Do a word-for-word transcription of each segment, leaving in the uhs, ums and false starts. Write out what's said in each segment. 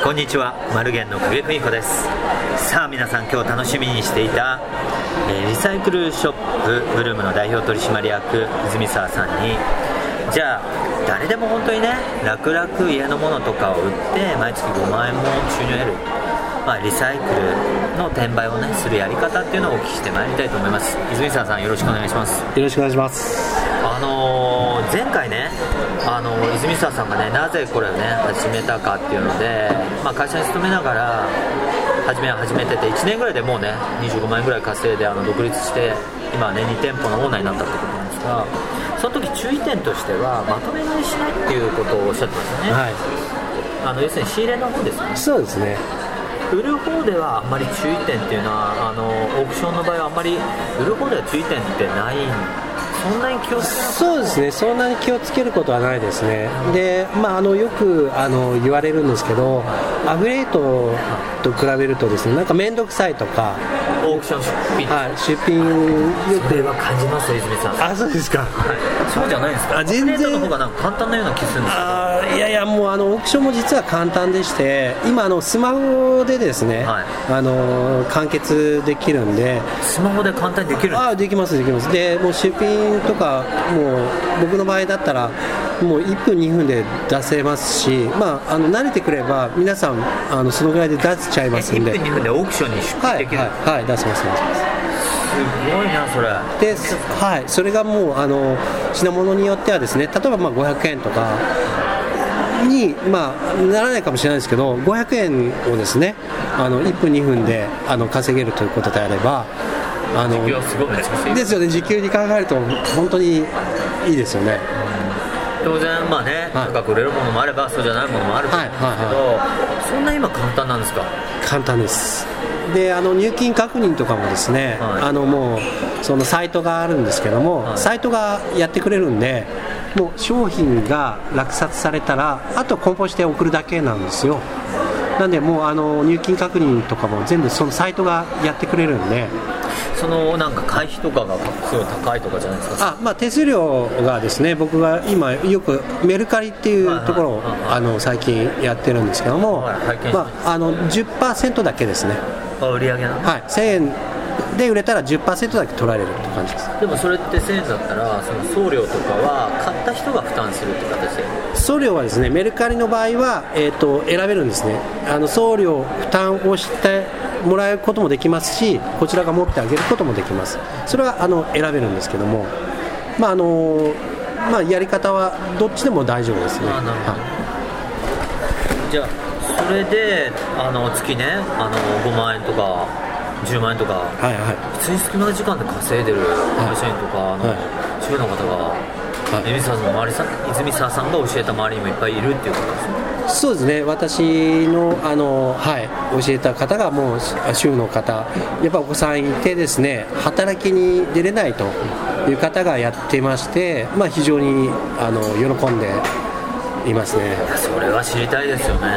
こんにちは、マルゲンの影文子です。さあ皆さん、今日楽しみにしていた、えー、リサイクルショップブルームの代表取締役泉沢さんに、じゃあ誰でも本当にね、楽々家のものとかを売って毎月ごまんえんも収入を得る、まあ、リサイクルの転売をねするやり方っていうのをお聞きしてまいりたいと思います。泉沢さん、よろしくお願いします。 よろしくお願いします。 あのー、前回ね、あのー、泉沢さんがね、なぜこれをね始めたかっていうので、まあ、会社に勤めながら始めは始めてていちねんぐらいでもうねにじゅうごまんえんぐらい稼いで、あの独立して今はねに店舗のオーナーになったってことなんですが、その時注意点としてはまとめ買いしないっていうことをおっしゃってましたね。 はい、 あの要するに仕入れの方ですね。 そうですね。 売る方ではあんまり注意点っていうのは、あのオークションの場合はあんまり売る方では注意点ってないんそんなに気をつけるそうですね、そんなに気をつけることはないですね。で、まあ、あのよくあの言われるんですけど、アフィリエイトと比べるとですね、なんか面倒くさいとか、 オークション出品、 はい、出品よくそれは感じますよ、泉さん。 あ、そうですか。はい、 そうじゃないですか。 あ、全然アフィリエイトの方がなんか簡単なような気するんですけど。 あ、いやいや、もうあのオークションも実は簡単でして、今あのスマホでですね、はい、あの完結できるんで。 スマホで簡単にできるんですか？ あ、できますできます。でもう出品とかもう僕の場合だったらもういっぷんにふんで出せますし、まあ、あの慣れてくれば皆さんあのそのぐらいで出せちゃいますんで。 いっぷんにふんでオークションに出品できる。 はいはいはい、出せます出せます。 すごいなそれで、はい、それがもうあの品物によってはですね、例えばまあごひゃくえんとかに、まあ、ならないかもしれないですけど、ごひゃくえんをですね、あのいっぷんにふんであの稼げるということであれば、あの時給はすごいですよね。時給に考えると本当にいいですよね。 当然まあね、はい、高く売れるものもあればそうじゃないものもあると思うんですけど、はいはいはい、そんな今簡単なんですか？ 簡単です。で、あの入金確認とかもですね、はい、あのもうそのサイトがあるんですけども、はい、サイトがやってくれるんで、もう商品が落札されたらあと梱包して送るだけなんですよ。なんでもうあの入金確認とかも全部そのサイトがやってくれるんで。 そのなんか会費とかがすごい高いとかじゃないですか？ あ、まあ、手数料がですね、僕が今よくメルカリっていうところを、はいはいはいはい、あの最近やってるんですけども、はい、まあ、あの じゅっパーセント だけですね。 あ、売り上げなの？ はい、せんえんで売れたら じゅっパーセント だけ取られるって感じです。 でもそれってせんえんだったらその送料とかは買った人が負担するって形で？ 送料はですね、メルカリの場合は、えーと、選べるんですね。あの送料負担をしてもらえることもできますし、こちらが持ってあげることもできます。それはあの選べるんですけども、まああのまあ、やり方はどっちでも大丈夫ですね。あ、なるほど。はい、 じゃあそれであの月ね、あのごまんえんとかじゅうまんえんとか、はいはい、普通に隙間時間で稼いでる会社員とか、はい、あの主婦の方が、はい、泉沢さんの周りさん、泉沢さんが教えた周りにもいっぱいいるっていうことですね。 そうですね。私の、あの、はい、教えた方がもう主婦の方、やっぱお子さんいてですね、働きに出れないという方がやってまして、まあ、非常にあの喜んでいますね。 いや、それは知りたいですよね。はい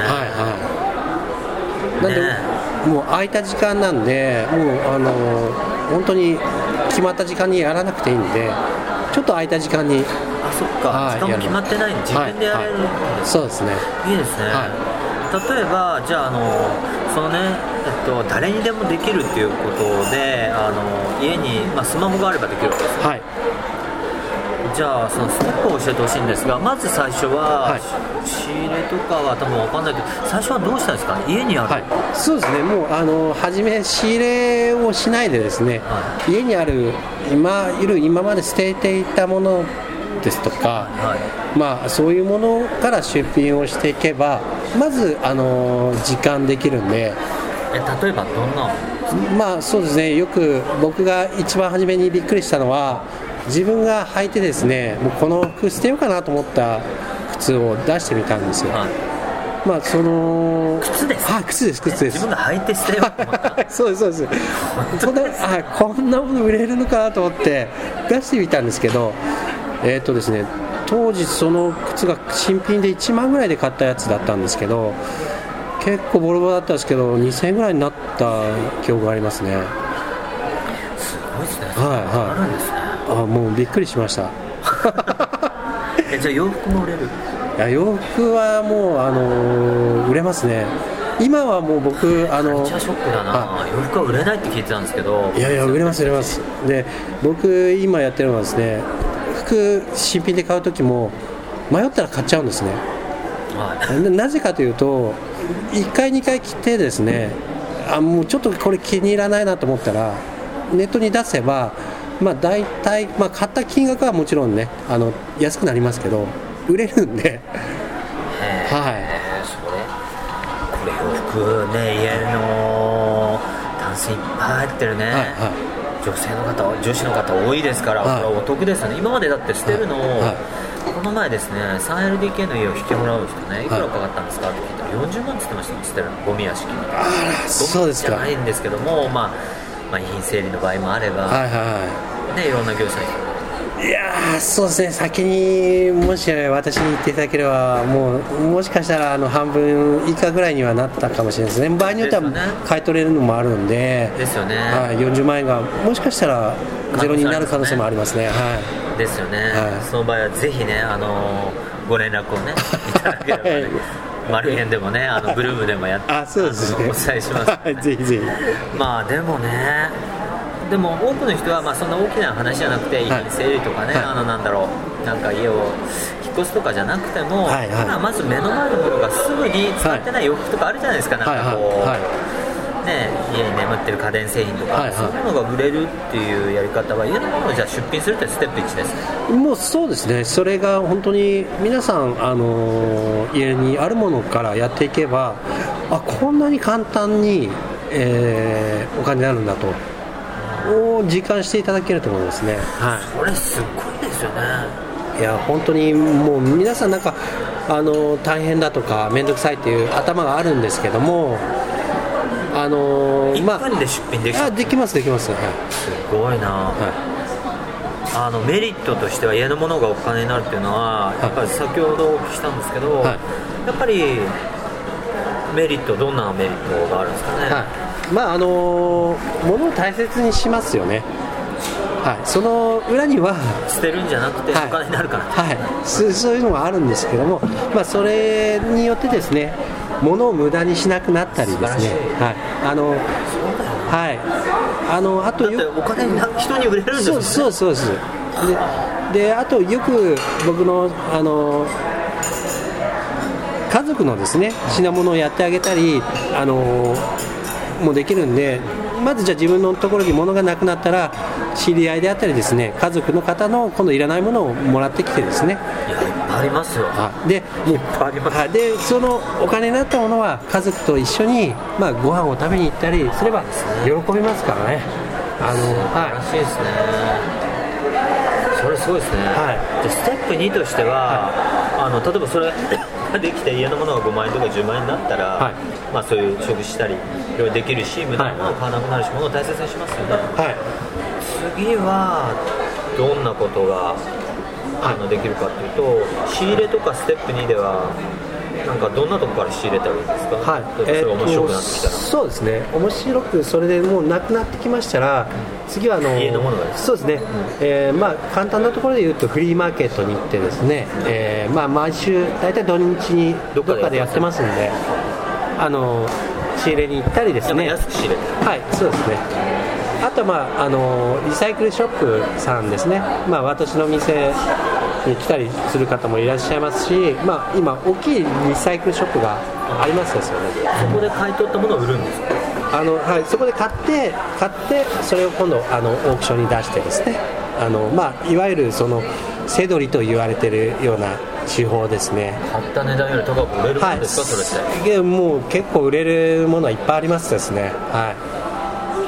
はい。なんで、ね、もう空いた時間なんで、もうあの本当に決まった時間にやらなくていいんで、ちょっと空いた時間に。 あ、そっか、はい、時間も決まってないんで自分でやれるんです、はいはい、 そうですね。 いいですね。はい、例えばじゃあ、あのそのね、えっと、誰にでもできるっていうことで、あの家に、まあ、スマホがあればできるわけですよ。はい。じゃあそのステップを教えてほしいんですが、まず最初は、はい、仕入れとかは多分分かんないけど、最初はどうしたんですか？家にある、はい、 そうですね。もうあの初め仕入れをしないでですね、はい、家にある今いる今まで捨てていたものですとか、はい、まあ、そういうものから出品をしていけばまずあの時間できるんで。 え、例えばどんな？ まあそうですね、よく僕が一番初めにびっくりしたのは、自分が履いてですね、もうこの服捨てようかなと思った靴を出してみたんですよ。はい、まあその靴ですか？ はい、靴です靴です。 自分が履いて捨てようと思ったそうですそうですそんな、あ、こんなもの売れるのかなと思って出してみたんですけど、えーとですね、当時その靴が新品でいちまんぐらいで買ったやつだったんですけど、結構ボロボロだったんですけどにせんえんぐらいになった記憶がありますね。 すごいですね。 はいはい、あるんですね。あ、もうびっくりしましたえ、じゃあ洋服も売れる？ いや、洋服はもう、あのー、売れますね。 今はもう僕あのカルチャーショックだな。洋服は売れないって聞いてたんですけど。 いやいや売れます売れます。で僕今やってるのはですね、服新品で買う時も迷ったら買っちゃうんですね、はい、なぜかというといっかいにかい着てですね、あもうちょっとこれ気に入らないなと思ったらネットに出せば、まあ、大体、まあ、買った金額はもちろんねあの安くなりますけど売れるんで、はい、 それこれ洋服ね、家のタンスいっぱい入ってるね、はいはい、女性の方女子の方多いですから、はい、これはお得ですよね。今までだって捨てるのを、はいはい、この前ですね スリーエルディーケー の家を引きもらう人ね、いくらかかったんですかって聞いたらよんじゅうまんって言ってましたもん、捨てるのゴミ屋敷に。 あらそうですか。 ゴミじゃないんですけども、まあ、まあ遺品整理の場合もあれば、はいはいはいね、いろんな業者の人。 いやそうですね、先にもし私に言っていただければもうもしかしたらあの半分以下ぐらいにはなったかもしれないですね。場合によっては買い取れるのもあるんでですよね、 はい、よんじゅうまんえんがもしかしたらゼロになる可能性もありますね。はい、 ですよね、はい、その場合はぜひね、あのご連絡をねいただければ、ねはい、マルヘンでもね、あのブルームでもやってあそうです、ね、 お伝えします、ね、 ぜひぜひ。 まあでもね、でも多くの人はまあそんな大きな話じゃなくて、遺品整理とかね、はい、あのなんだろう、なんか家を引っ越すとかじゃなくても、はいはい、まあ、まず目の前のものがすぐに使ってない洋服とかあるじゃないですか、はい、なんかこう、はいはいね、家に眠ってる家電製品とか、はいはい、そういうものが売れるっていうやり方は家のものをじゃあ出品するってステップいちですね。 もうそうですね、それが本当に皆さん、あのー、家にあるものからやっていけば、あこんなに簡単に、えー、お金になるんだとを実感していただけると思いますね、はい、 それすごいですよね。 いや本当にもう皆さんなんかあの大変だとか面倒くさいっていう頭があるんですけども、あのー、 いっぷんで出品できる、 まあ、できますできます、はい、 すごいな、はい、あのメリットとしては家のものがお金になるっていうのはやっぱり先ほどお聞きしたんですけど、はい、やっぱりメリット、どんなメリットがあるんですかね。はい、 まああのー、物を大切にしますよね、はい、その裏には捨てるんじゃなくてお金になるから、 はいはい、そ, そういうのがあるんですけども、まあ、それによってですね物を無駄にしなくなったりですね、はい、あのはいあのあとだってお金に人に売れるんですよね。 そうそうそうですで, であとよく僕のあの家族のですね品物をやってあげたりあのもできるんで、まずじゃあ自分のところに物がなくなったら知り合いであったりですね家族の方の今度いらないものをもらってきてですね、 いやいっぱいありますよ。 でいっぱいあります。でそのお金になったものは家族と一緒に、まあ、ご飯を食べに行ったりすれば喜びますからね。 あの素晴らしいですね、はい、それすごいですね、はい、でステップにとしては、はい、あの例えばそれができて家のものがごまんえんとかじゅうまんえんになったら、はい、まあ、そういう食事したりいろいろできるし無駄なものを買わなくなるし、はい、物を大切にしますよね、はい、次はどんなことがあのできるかというと、仕入れとかステップにではなんかどんなところから仕入れたらいいんですか。はい、それ面白くなってきたら、えー、 そうですね、面白くそれでもうなくなってきましたら、うん、次はあの家のものがですそうですね、うん、えーまあ、簡単なところで言うとフリーマーケットに行ってですね、えーまあ、毎週大体土日にどっかでやってますんで、あの仕入れに行ったりですね、 安く仕入れて、 はい、そうですね。あと、まあ、あのリサイクルショップさんですね、まあ、私の店に来たりする方もいらっしゃいますし、まあ、今大きいリサイクルショップがありますですよね。 そこで買い取ったものを売るんですか。 あの、はい、そこで買って買ってそれを今度あのオークションに出してですね、あの、まあ、いわゆるそのセドリと言われているような手法ですね。 買った値段より高く売れるものですか、はい、それって。 もう結構売れるものはいっぱいありますですね、はい、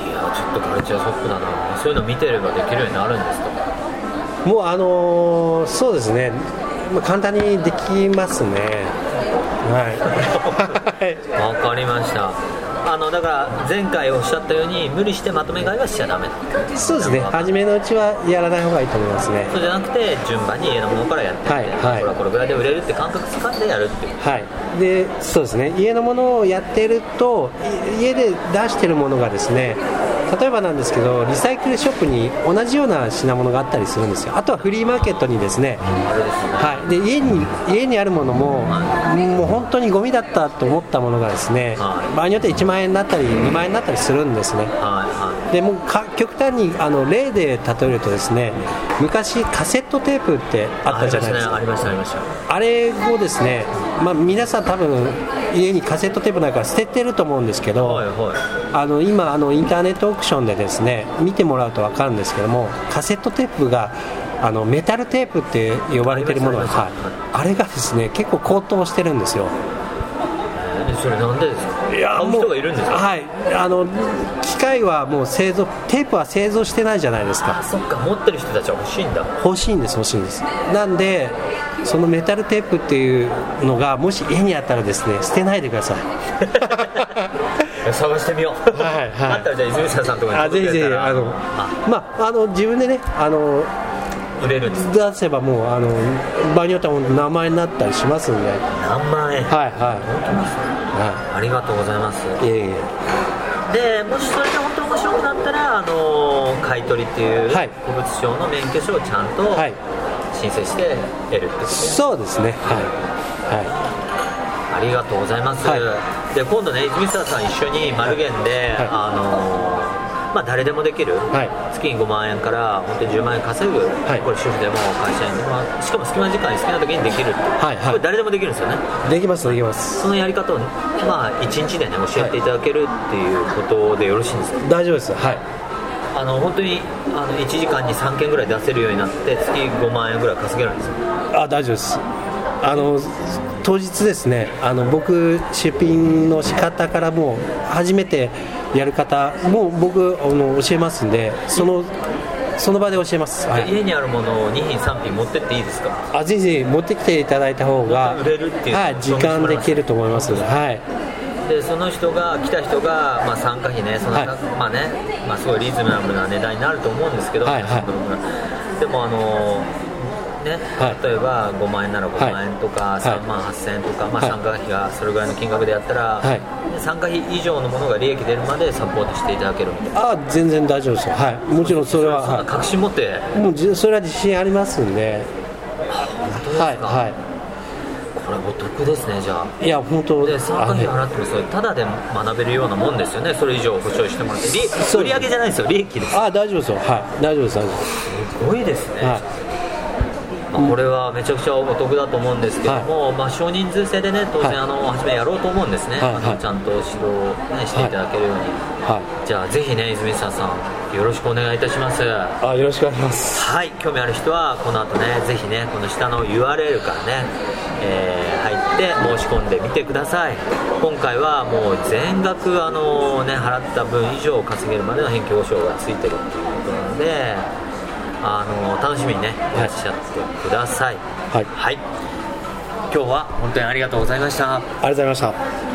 いやちょっとカルチャーショックだな。そういうの見てればできるようになるんですか。 もうあのー、そうですね、まあ、簡単にできますね。はいわかりました。あのだから前回おっしゃったように無理してまとめ買いはしちゃダメ。 そうですね、初めのうちはやらない方がいいと思いますね。 そうじゃなくて順番に家のものからやってみて、はいはい、これはこれぐらいで売れるって感覚つかんでやるっていう、 はい、でそうですね、家のものをやってると家で出してるものがですね、 例えばなんですけど、リサイクルショップに同じような品物があったりするんですよ。あとはフリーマーケットにですね、はい、で家に家にあるものも、もう本当にゴミだったと思ったものがですね、場合によっていちまんえんになったりにまんえんになったりするんですね。でもうか極端にあの例で例えるとですね、昔カセットテープってあったじゃないですか。 ありました、ありました。 あれをですね、まあ、皆さん多分家にカセットテープなんか捨ててると思うんですけど、はいはい、あの今あのインターネットオークションでですね見てもらうと分かるんですけども、カセットテープがあのメタルテープって呼ばれているものが、はい、あれがですね結構高騰してるんですよ。 それなんでですか？いや、買う人がいるんですか？ はい、あの機械はもう製造、テープは製造してないじゃないですか。 あ、そっか、持ってる人たちは欲しいんだ。 欲しいんです、欲しいんです。なんでそのメタルテープっていうのがもし家にあったらですね、捨てないでください。 探してみよう。はいはい、あったらじゃあ泉沢さんとかに届けたら、あぜひぜひあのあ、まあ、あの自分でねあの売れるんです。 出せばもうあの場合によっては何万円になったりしますんで。 何万円？ はいはい。 本当ですね。はい、ありがとうございます。 いえいえ。でもしそれで本当に面白くなったら、あの買い取りっていう古物商の免許証をちゃんと申請して得るってことですね。 そうですね。はいはい。 ありがとうございます。はい、で今度ね、泉沢さん一緒にマルゲンで、はいはい、あのまあ、誰でもできる、はい、月にごまんえんから本当にじゅうまんえん稼ぐ、はい、これ主婦でも会社員でも、しかも隙間時間に好きな時にできるって、はいはい、これ誰でもできるんですよね。 できますできます。 そのやり方を、まあ、いちにちでね教えていただけるっていうことでよろしいんですか？ 大丈夫です。はい。 あの本当にあのいちじかんにさんけんぐらい出せるようになって月ごまんえんぐらい稼げるんですよ。 あ、大丈夫です。あの当日ですね、あの僕出品の仕方からもう初めてやる方も僕あの教えますんで、そのその場で教えます。 はい、家にあるものをに品さん品持ってっていいですか？ あ、ぜひぜひ持ってきていただいた方が売れるっていう、 はい、時間できると思います。はい。 でその人が来た人が、まあ、参加費ね、その、はい、まあね、まあ、すごいリーズナブルな値段になると思うんですけど、はいはい、でもあのね、はい、例えばごまんえんならごまんえんとか、はい、さんまんはっせんえんとか、まあ、参加費がそれぐらいの金額でやったら、はい、参加費以上のものが利益出るまでサポートしていただけるみたいな。 あ、全然大丈夫ですよ。はい、もちろんそれは、 そんな確信持って、はい、 もうそれは自信ありますんで。 あ、本当ですか？はい、はい、これお得ですね。じゃあ、 いや本当で参加費払ってもそれただで学べるようなもんですよね。それ以上保証してもらって売り上げじゃないですよ、利益です。 あ、大丈夫ですよ。はい、大丈夫です。大丈夫です。 すごいですね。はい、まあ、これはめちゃくちゃお得だと思うんですけども、はい、まあ、少人数制でね当然、はい、あの初めやろうと思うんですね。はい、あのちゃんと指導、ね、していただけるように、はい、じゃあぜひね泉沢さんよろしくお願いいたします。 あ、よろしくお願いします。 はい、興味ある人はこの後ねぜひねこの下の ユーアールエル からね、えー、入って申し込んでみてください。今回はもう全額あの、ね、払った分以上稼げるまでの返金保証がついてるっていうことなので、あの楽しみにねいらっしゃってください。はい、はい、今日は本当にありがとうございました。 ありがとうございました。